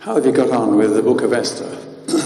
How have you got on with the book of Esther?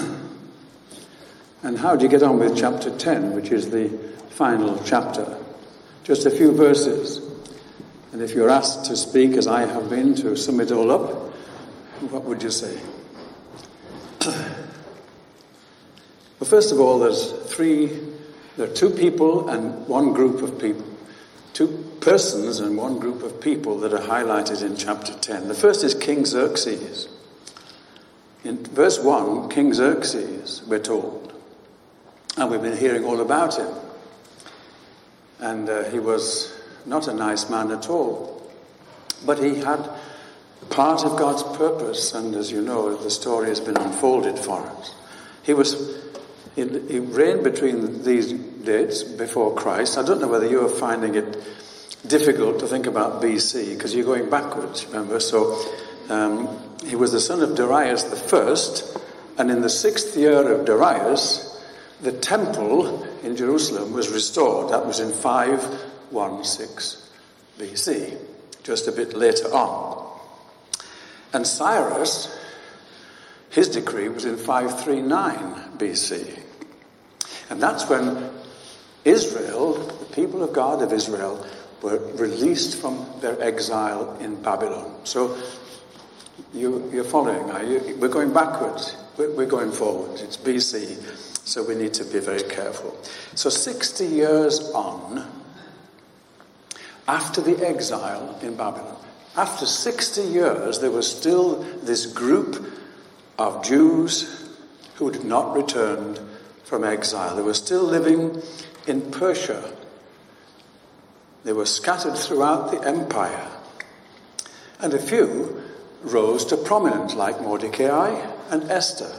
And how do you get on with chapter 10, which is the final chapter? Just a few verses. And if you're asked to speak, as I have been, to sum it all up, what would you say? Well, first of all, there are two people and one group of people. Two persons and one group of people that are highlighted in chapter 10. The first is King Xerxes. In verse 1, King Xerxes, we're told. And we've been hearing all about him. And he was not a nice man at all. But he had part of God's purpose. And as you know, the story has been unfolded for us. He reigned between these dates before Christ. I don't know whether you are finding it difficult to think about BC, because you're going backwards, remember? So he was the son of Darius the first, and in the 6th year of Darius, the temple in Jerusalem was restored. That was in 516 BC, just a bit later on. And Cyrus, his decree was in 539 BC. And that's when Israel, the people of God of Israel, were released from their exile in Babylon. So you're following, are you? We're going backwards. We're going forward. It's BC, so we need to be very careful. So 60 years on, after the exile in Babylon, after 60 years, there was still this group of Jews who had not returned from exile. They were still living in Persia. They were scattered throughout the empire. And a few rose to prominence, like Mordecai and Esther.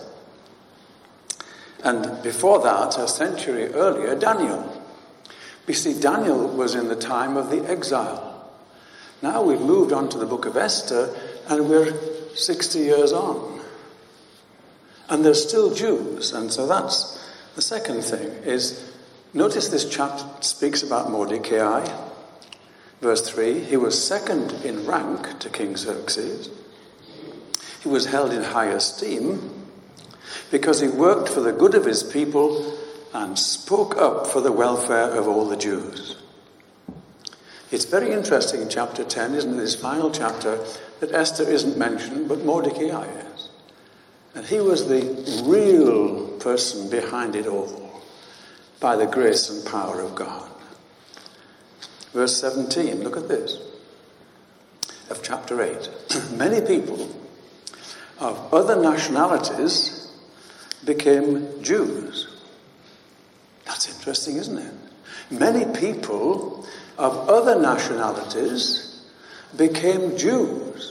And before that, a century earlier, Daniel. You see, Daniel was in the time of the exile. Now we've moved on to the book of Esther, and we're 60 years on. And there's still Jews, and so that's the second thing is, notice this chapter speaks about Mordecai. Verse 3, he was second in rank to King Xerxes. He was held in high esteem because he worked for the good of his people and spoke up for the welfare of all the Jews. It's very interesting in chapter 10, isn't it, this final chapter, that Esther isn't mentioned, but Mordecai is. And he was the real person behind it all, by the grace and power of God. Verse 17, look at this, of chapter 8. Many people of other nationalities became Jews. That's interesting, isn't it? Many people of other nationalities became Jews.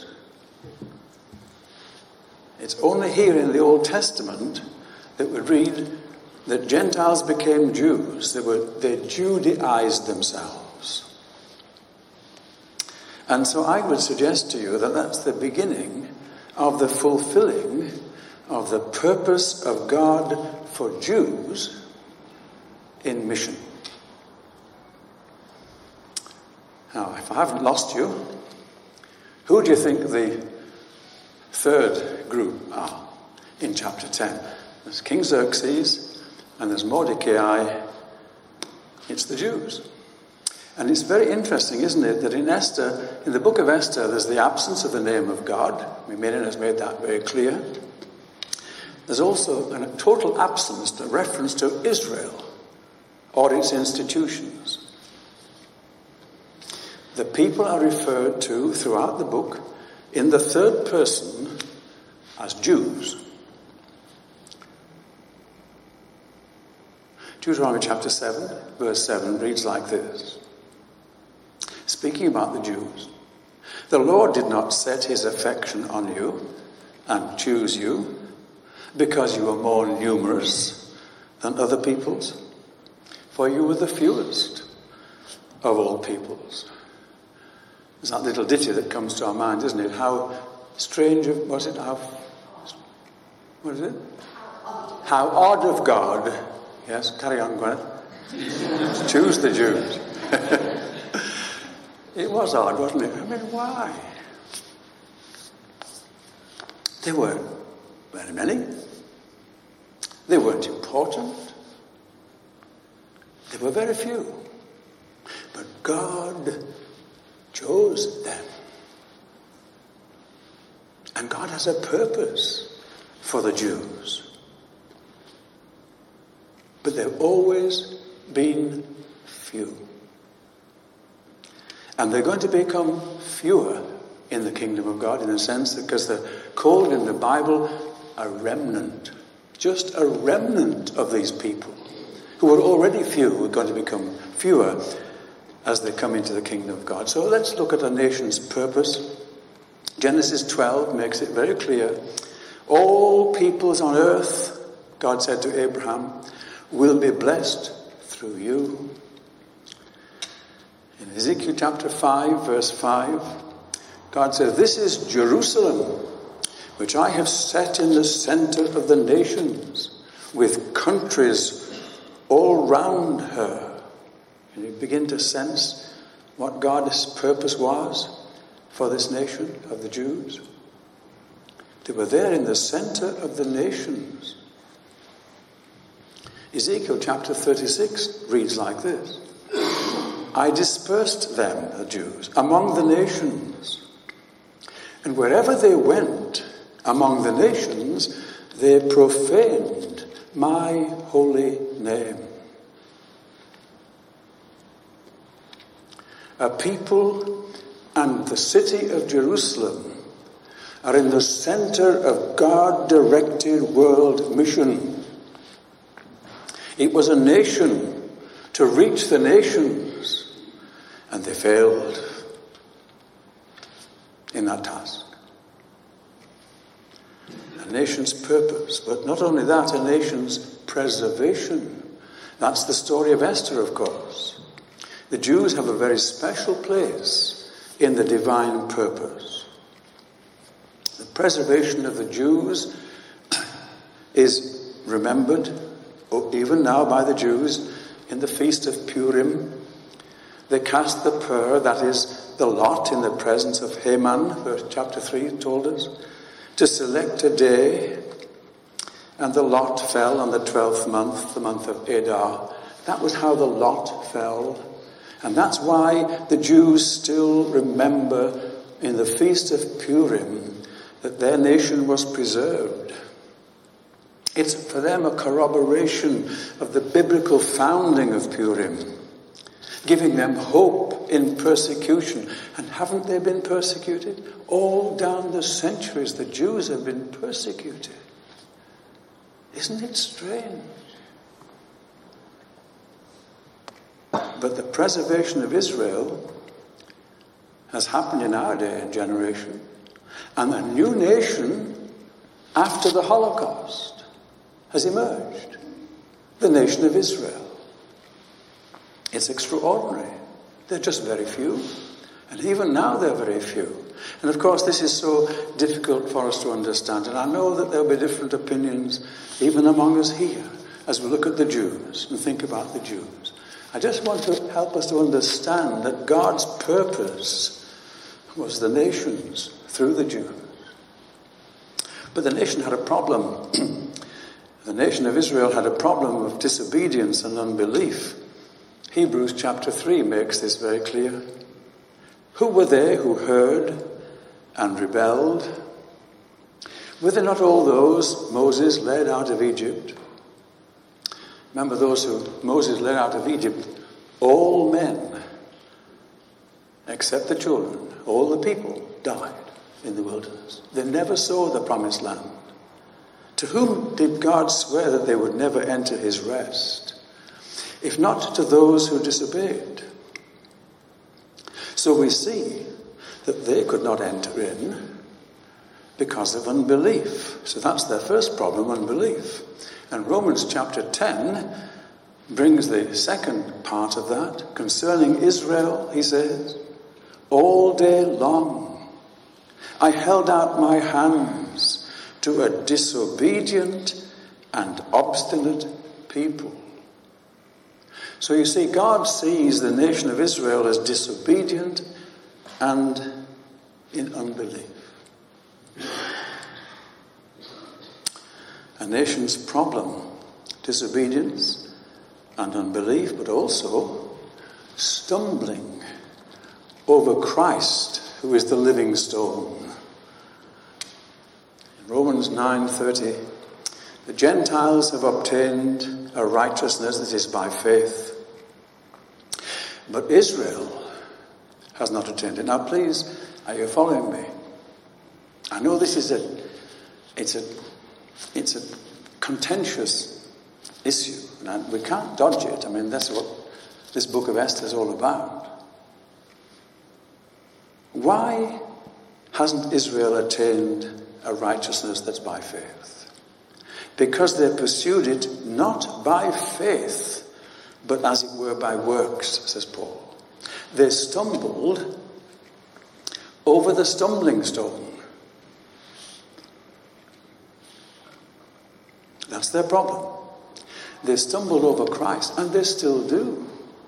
It's only here in the Old Testament that we read that Gentiles became Jews. They Judaized themselves. And so I would suggest to you that that's the beginning of the fulfilling of the purpose of God for Jews in mission. Now, if I haven't lost you, who do you think the third group are in chapter 10? There's King Xerxes and there's Mordecai. It's the Jews. And it's very interesting, isn't it, that in Esther, in the book of Esther, there's the absence of the name of God. Menen has made that very clear. There's also a total absence, a reference to Israel or its institutions. The people are referred to throughout the book in the third person as Jews. Deuteronomy chapter 7, verse 7 reads like this. Speaking about the Jews, the Lord did not set his affection on you and choose you because you were more numerous than other peoples, for you were the fewest of all peoples. There's that little ditty that comes to our mind, isn't it? How strange was it? What is it? How odd of God. Yes, carry on, Gwyneth. Choose the Jews. It was odd, wasn't it? I mean, why? They were very many. They weren't important. There were very few. But God chose them. And God has a purpose for the Jews. But there have always been few. And they're going to become fewer in the kingdom of God, in a sense, because they're called in the Bible a remnant. Just a remnant of these people who were already few are going to become fewer as they come into the kingdom of God. So let's look at a nation's purpose. Genesis 12 makes it very clear. All peoples on earth, God said to Abraham, will be blessed through you. In Ezekiel chapter 5, verse 5, God says, this is Jerusalem, which I have set in the center of the nations, with countries all round her. And you begin to sense what God's purpose was for this nation of the Jews. They were there in the center of the nations. Ezekiel chapter 36 reads like this. I dispersed them, the Jews, among the nations. And wherever they went among the nations, they profaned my holy name. A people and the city of Jerusalem are in the center of God-directed world mission. It was a nation to reach the nations, and they failed in that task. A nation's purpose, but not only that, a nation's preservation. That's the story of Esther, of course. The Jews have a very special place in the divine purpose. The preservation of the Jews is remembered even now by the Jews in the Feast of Purim. They cast the pur, that is the lot, in the presence of Haman, verse chapter 3 told us, to select a day, and the lot fell on the 12th month, the month of Adar. That was how the lot fell. And that's why the Jews still remember in the Feast of Purim that their nation was preserved. It's for them a corroboration of the biblical founding of Purim, giving them hope in persecution. And haven't they been persecuted? All down the centuries, the Jews have been persecuted. Isn't it strange? But the preservation of Israel has happened in our day and generation. And a new nation after the Holocaust has emerged. The nation of Israel. It's extraordinary. They're just very few. And even now they're very few. And of course this is so difficult for us to understand. And I know that there'll be different opinions even among us here as we look at the Jews and think about the Jews. I just want to help us to understand that God's purpose was the nations through the Jews. But the nation had a problem. The nation of Israel had a problem of disobedience and unbelief. Hebrews chapter 3 makes this very clear. Who were they who heard and rebelled? Were they not all those Moses led out of Egypt? Remember those who Moses led out of Egypt, all men, except the children, all the people died in the wilderness. They never saw the promised land. To whom did God swear that they would never enter his rest? If not to those who disobeyed. So we see that they could not enter in because of unbelief. So that's their first problem, unbelief. And Romans chapter 10 brings the second part of that. Concerning Israel, he says, all day long I held out my hands to a disobedient and obstinate people. So you see, God sees the nation of Israel as disobedient and in unbelief. nation's problem, disobedience and unbelief, but also stumbling over Christ, who is the living stone. In Romans 9:30, the Gentiles have obtained a righteousness that is by faith, but Israel has not attained it. Now please, are you following me? I know this is it's a contentious issue, and we can't dodge it. I mean, that's what this book of Esther is all about. Why hasn't Israel attained a righteousness that's by faith? Because they pursued it not by faith, but as it were by works, says Paul. They stumbled over the stumbling stone. That's their problem. They stumbled over Christ, and they still do.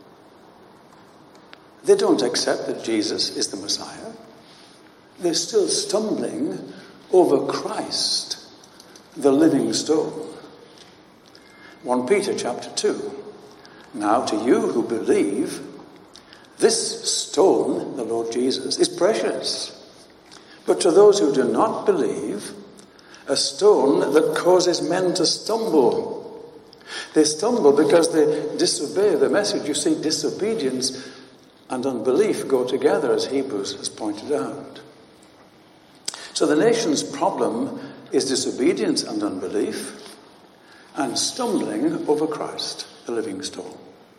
They don't accept that Jesus is the Messiah. They're still stumbling over Christ, the living stone. 1 Peter chapter 2. Now to you who believe, this stone, the Lord Jesus, is precious. But to those who do not believe, a stone that causes men to stumble. They stumble because they disobey the message. You see, disobedience and unbelief go together, as Hebrews has pointed out. So the nation's problem is disobedience and unbelief and stumbling over Christ, the living stone.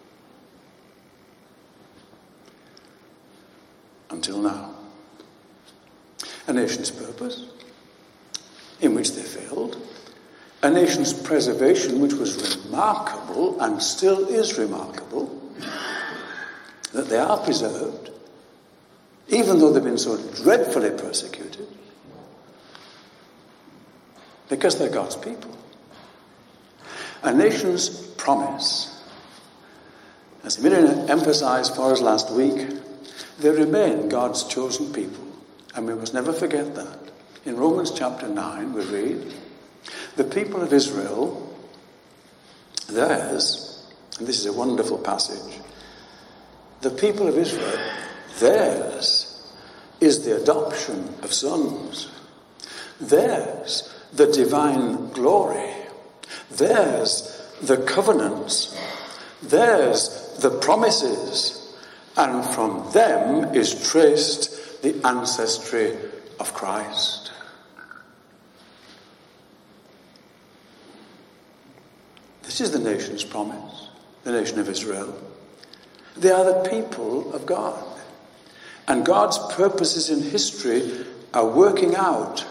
Until now. A nation's purpose, in which they failed. A nation's preservation, which was remarkable and still is remarkable, that they are preserved, even though they've been so dreadfully persecuted, because they're God's people. A nation's promise, as Miriam emphasized for us last week, they remain God's chosen people, and we must never forget that. In Romans chapter 9 we read, the people of Israel, theirs, and this is a wonderful passage, the people of Israel, theirs is the adoption of sons. Theirs the divine glory. Theirs the covenants. Theirs the promises. And from them is traced the ancestry of Christ. This is the nation's promise, the nation of Israel. They are the people of God. And God's purposes in history are working out.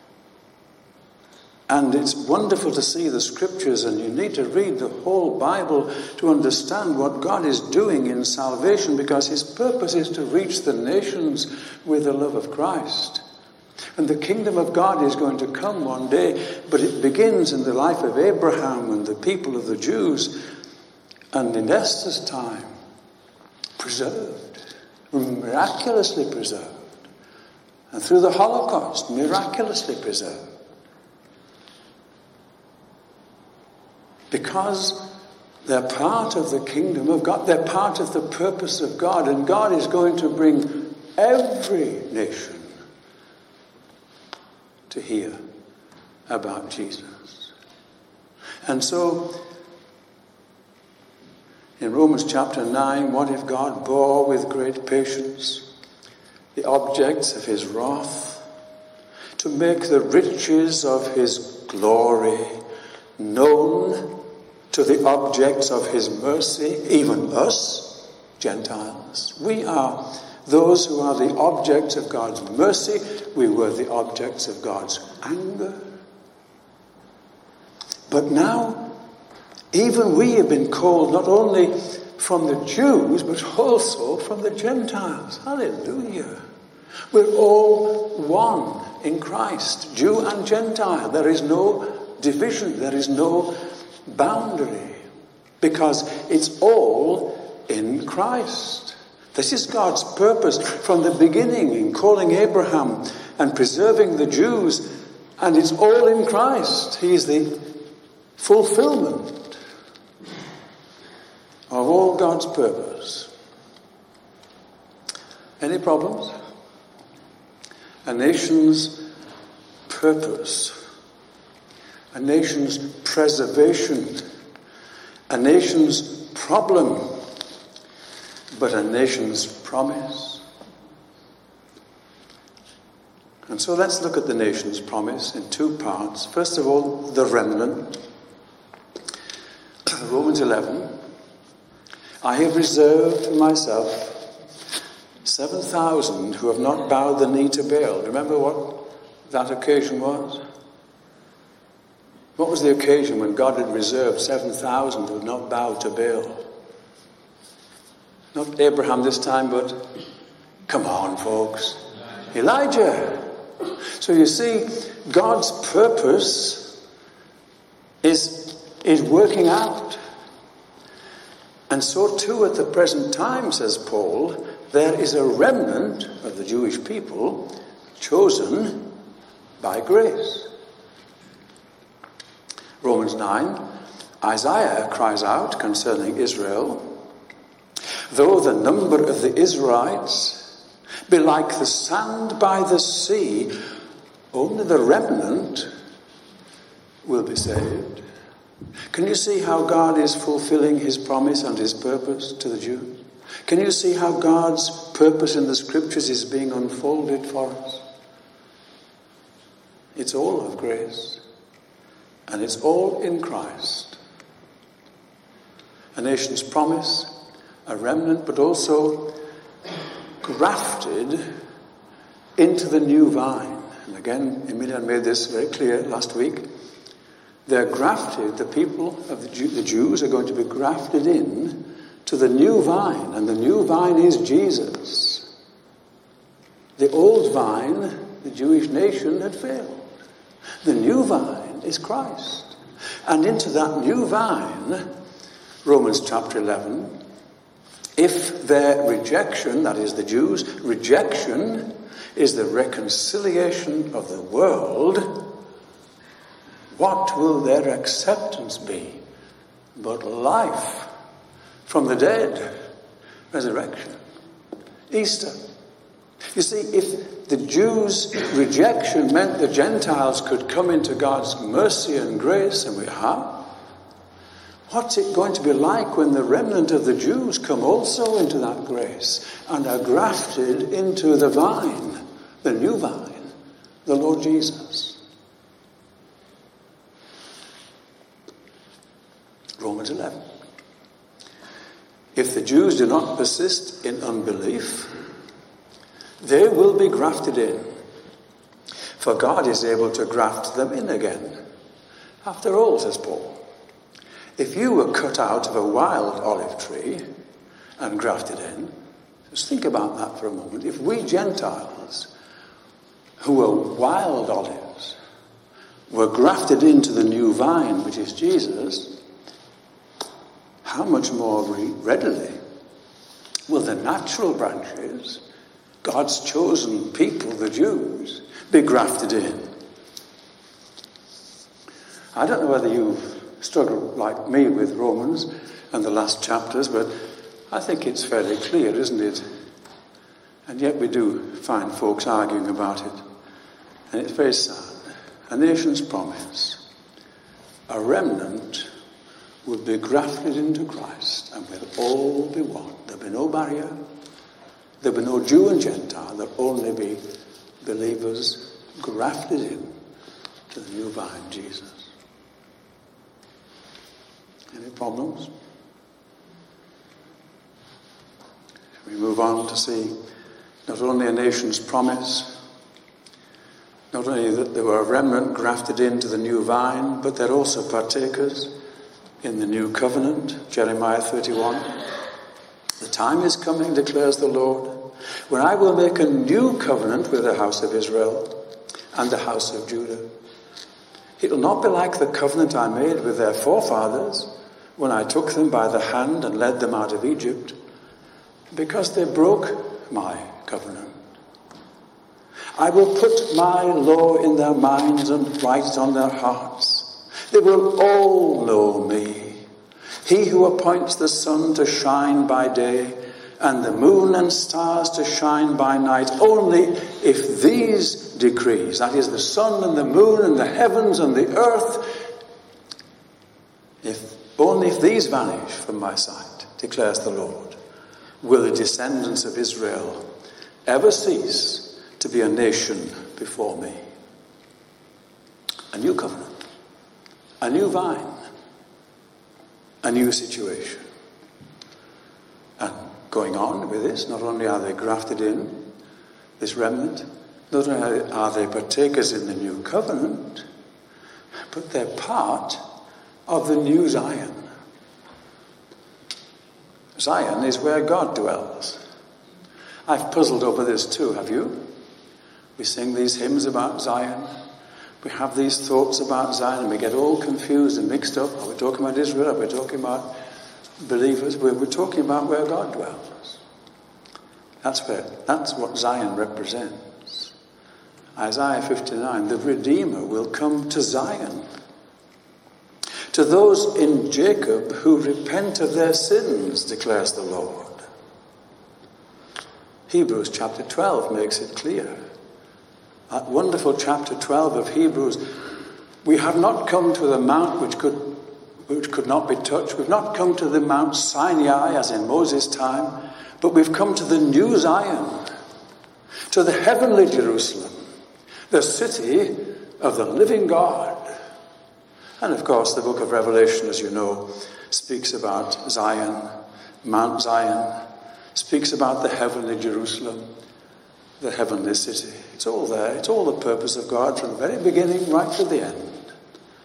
And it's wonderful to see the scriptures, and you need to read the whole Bible to understand what God is doing in salvation, because his purpose is to reach the nations with the love of Christ. And the kingdom of God is going to come one day, but it begins in the life of Abraham and the people of the Jews, and in Esther's time, preserved, miraculously preserved, and through the Holocaust, miraculously preserved. Because they're part of the kingdom of God, they're part of the purpose of God, and God is going to bring every nation to hear about Jesus. And so, in Romans chapter 9, what if God bore with great patience the objects of his wrath, to make the riches of his glory known to the objects of his mercy, even us, Gentiles? We are those who are the objects of God's mercy. We were the objects of God's anger. But now, even we have been called not only from the Jews, but also from the Gentiles. Hallelujah. We're all one in Christ, Jew and Gentile. There is no division. There is no boundary, because it's all in Christ. This is God's purpose from the beginning in calling Abraham and preserving the Jews, and it's all in Christ. He is the fulfillment of all God's purpose. Any problems? A nation's purpose, a nation's preservation, a nation's problem, but a nation's promise. And so let's look at the nation's promise in two parts. First of all, the remnant. Romans 11. I have reserved for myself 7,000 who have not bowed the knee to Baal. Remember what that occasion was? What was the occasion when God had reserved 7,000 who had not bowed to Baal? Not Abraham this time, but come on, folks. Elijah. So you see, God's purpose is working out. And so too at the present time, says Paul, there is a remnant of the Jewish people chosen by grace. Romans 9, Isaiah cries out concerning Israel, though the number of the Israelites be like the sand by the sea, only the remnant will be saved. Can you see how God is fulfilling his promise and his purpose to the Jews? Can you see how God's purpose in the scriptures is being unfolded for us? It's all of grace. And it's all in Christ. A nation's promise, a remnant, but also grafted into the new vine. And again, Emilian made this very clear last week. They're grafted, the people of the Jews are going to be grafted in to the new vine, and the new vine is Jesus. The old vine, the Jewish nation, had failed. The new vine is Christ. And into that new vine, Romans chapter 11, if their rejection, that is the Jews' rejection, is the reconciliation of the world, what will their acceptance be but life from the dead, resurrection, Easter? You see, if the Jews' rejection meant the Gentiles could come into God's mercy and grace, and we have, what's it going to be like when the remnant of the Jews come also into that grace and are grafted into the vine, the new vine, the Lord Jesus? Romans 11. If the Jews do not persist in unbelief, they will be grafted in, for God is able to graft them in again. After all, says Paul, if you were cut out of a wild olive tree and grafted in, just think about that for a moment. If we Gentiles, who are wild olives, were grafted into the new vine, which is Jesus, how much more readily will the natural branches, God's chosen people, the Jews, be grafted in? I don't know whether you've struggled like me with Romans and the last chapters, but I think it's fairly clear, isn't it? And yet we do find folks arguing about it. And it's very sad. A nation's promise, a remnant would be grafted into Christ, and we'll all be one. There'll be no barrier. There'll be no Jew and Gentile. There'll only be believers grafted in to the new vine, Jesus. Any problems? We move on to see not only a nation's promise, not only that there were a remnant grafted into the new vine, but they're also partakers in the new covenant. Jeremiah 31. The time is coming, declares the Lord, when I will make a new covenant with the house of Israel and the house of Judah. It will not be like the covenant I made with their forefathers when I took them by the hand and led them out of Egypt, because they broke my covenant. I will put my law in their minds and write it on their hearts. They will all know me. He who appoints the sun to shine by day and the moon and stars to shine by night, only if these decrees, that is the sun and the moon and the heavens and the earth, only if these vanish from my sight, declares the Lord, will the descendants of Israel ever cease to be a nation before me. A new covenant, a new vine, a new situation. And going on with this, not only are they grafted in, this remnant, not only are they partakers in the new covenant, but they're part of the new Zion. Zion is where God dwells. I've puzzled over this too, have you? We sing these hymns about Zion. We have these thoughts about Zion and we get all confused and mixed up. Are we talking about Israel? Are we talking about believers? We're talking about where God dwells. That's what Zion represents. Isaiah 59, the Redeemer will come to Zion. To those in Jacob who repent of their sins, declares the Lord. Hebrews chapter 12 makes it clear. That wonderful chapter 12 of Hebrews. We have not come to the mount which could not be touched. We've not come to the Mount Sinai as in Moses' time, but we've come to the new Zion, to the heavenly Jerusalem, the city of the living God. And of course, the book of Revelation, as you know, speaks about Zion, Mount Zion, speaks about the heavenly Jerusalem, the heavenly city. It's all there. It's all the purpose of God from the very beginning right to the end.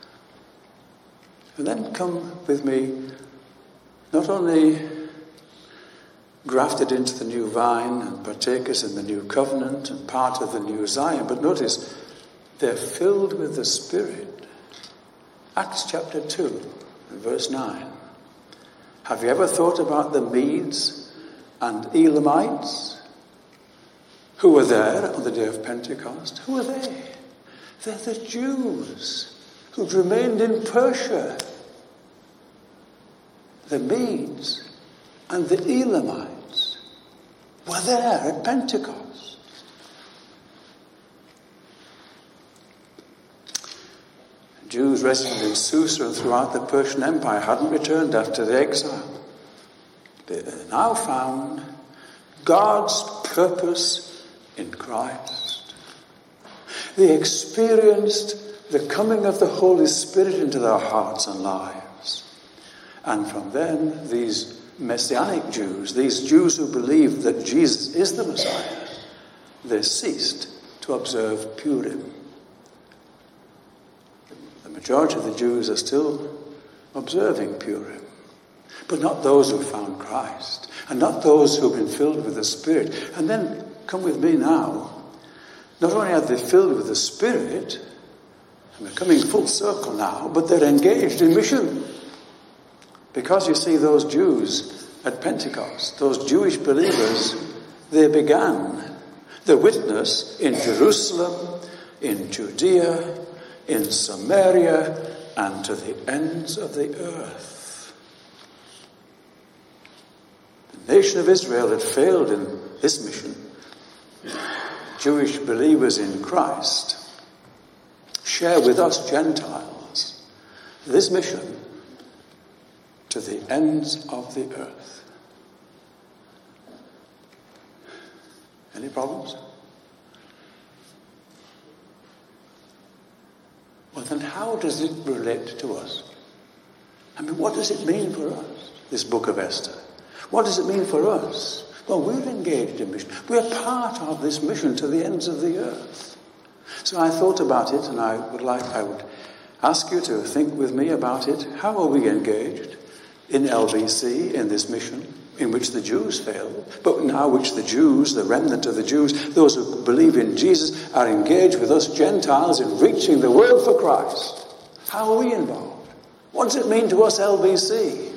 And then come with me, not only grafted into the new vine and partakers in the new covenant and part of the new Zion, but notice they're filled with the Spirit. Acts chapter 2 and verse 9. Have you ever thought about the Medes and Elamites who were there on the day of Pentecost? Who are they? They're the Jews who'd remained in Persia. The Medes and the Elamites were there at Pentecost. Jews resident in Susa and throughout the Persian Empire hadn't returned after the exile. They now found God's purpose in Christ. They experienced the coming of the Holy Spirit into their hearts and lives. And from then, these Messianic Jews, these Jews who believed that Jesus is the Messiah, they ceased to observe Purim. The majority of the Jews are still observing Purim, but not those who found Christ, and not those who've been filled with the Spirit. And then, come with me now, not only are they filled with the Spirit, and we're coming full circle now, but they're engaged in mission. Because you see, those Jews at Pentecost, those Jewish believers, they began the witness in Jerusalem, in Judea, in Samaria, and to the ends of the earth. The nation of Israel had failed in this mission. Jewish believers in Christ share with us Gentiles this mission to the ends of the earth. Any problems? Well, then how does it relate to us? I mean, what does it mean for us, this book of Esther? What does it mean for us? Well, we're engaged in mission. We're part of this mission to the ends of the earth. So I thought about it, and I would ask you to think with me about it. How are we engaged in LBC, in this mission, in which the Jews failed, but now which the Jews, the remnant of the Jews, those who believe in Jesus, are engaged with us Gentiles in reaching the world for Christ? How are we involved? What does it mean to us LBC?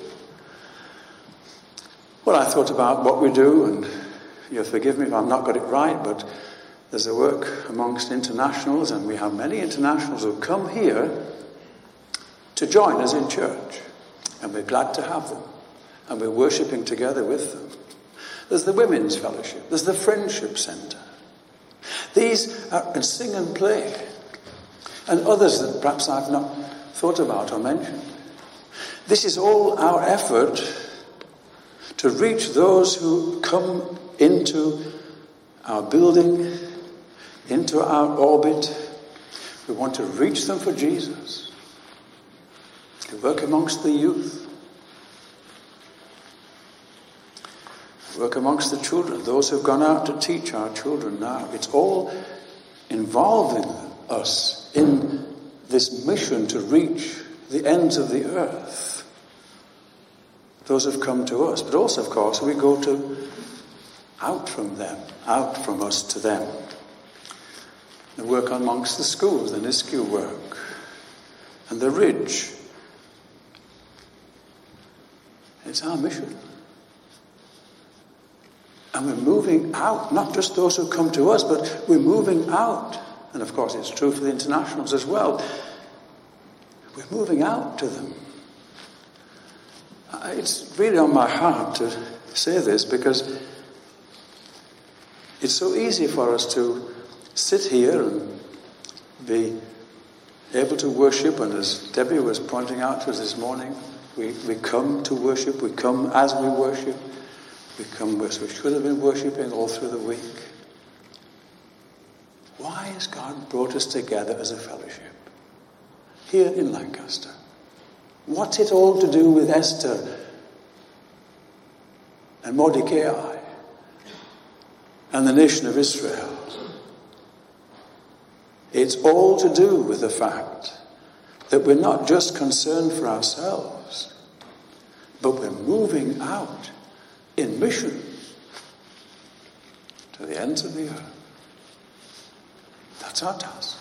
Well, I thought about what we do, and you'll forgive me if I've not got it right, but there's a work amongst internationals, and we have many internationals who come here to join us in church. And we're glad to have them. And we're worshipping together with them. There's the Women's Fellowship. There's the Friendship Centre. These are, and Sing and Play. And others that perhaps I've not thought about or mentioned. This is all our effort to reach those who come into our building, into our orbit. We want to reach them for Jesus. We work amongst the youth. We work amongst the children, those who've gone out to teach our children now. It's all involving us in this mission to reach the ends of the earth. Those have come to us. But also, of course, we go out from them, out from us to them. The work amongst the schools, the NISCU work, and the Ridge. It's our mission. And we're moving out, not just those who come to us, but we're moving out. And of course, it's true for the internationals as well. We're moving out to them. It's really on my heart to say this because it's so easy for us to sit here and be able to worship. And as Debbie was pointing out to us this morning, we come to worship. We come as we worship. We come as we should have been worshipping all through the week. Why has God brought us together as a fellowship here in Lancaster? What's it all to do with Esther and Mordecai and the nation of Israel? It's all to do with the fact that we're not just concerned for ourselves, but we're moving out in mission to the ends of the earth. That's our task.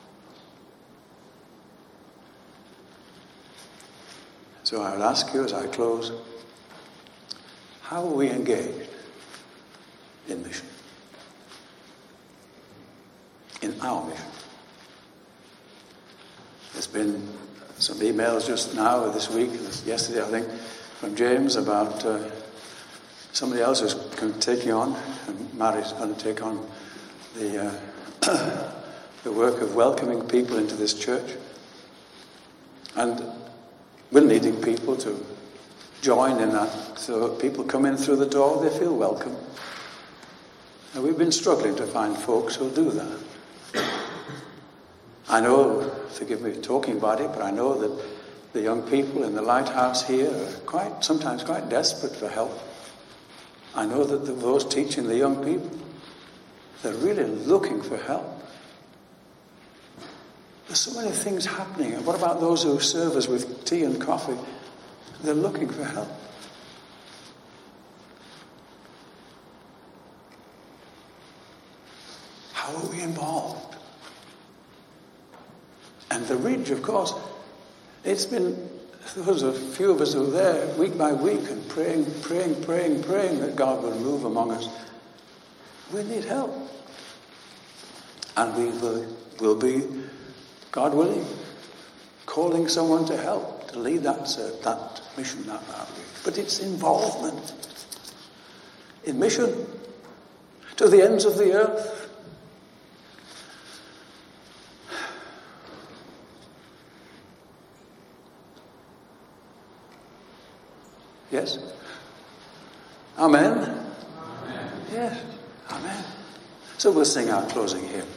So I would ask you as I close, how are we engaged in mission? In our mission. There's been some emails just now, this week, yesterday I think, from James about somebody else who's taking on, and Mary's going to take on the work of welcoming people into this church. And we're needing people to join in that, so people come in through the door, they feel welcome. And we've been struggling to find folks who'll do that. I know, forgive me talking about it, but I know that the young people in the lighthouse here are sometimes quite desperate for help. I know that those teaching the young people, they're really looking for help. There's so many things happening. And what about those who serve us with tea and coffee? They're looking for help. How are we involved? And the Ridge, of course, it's been, there's a few of us who are there week by week and praying that God will move among us. We need help. And we will be, God willing, calling someone to help, to lead that mission, that outreach. But it's involvement in mission to the ends of the earth. Yes? Amen? Amen. Yes. Amen. So we'll sing our closing hymn.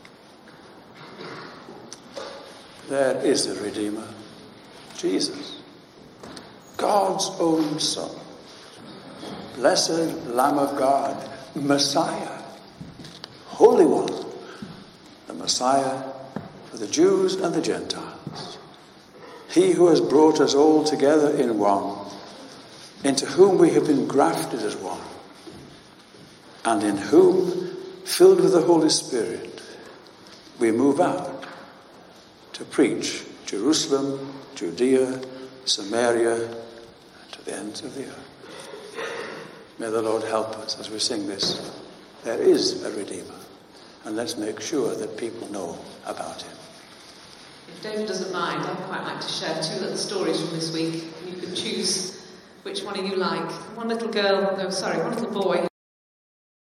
There is a Redeemer, Jesus, God's own Son, blessed Lamb of God, Messiah, Holy One, the Messiah for the Jews and the Gentiles. He who has brought us all together in one, into whom we have been grafted as one, and in whom, filled with the Holy Spirit, we move out to preach Jerusalem, Judea, Samaria, and to the ends of the earth. May the Lord help us as we sing this. There is a Redeemer, and let's make sure that people know about him. David doesn't mind, I'd quite like to share 2 little stories from this week. You can choose which one of you like. One little boy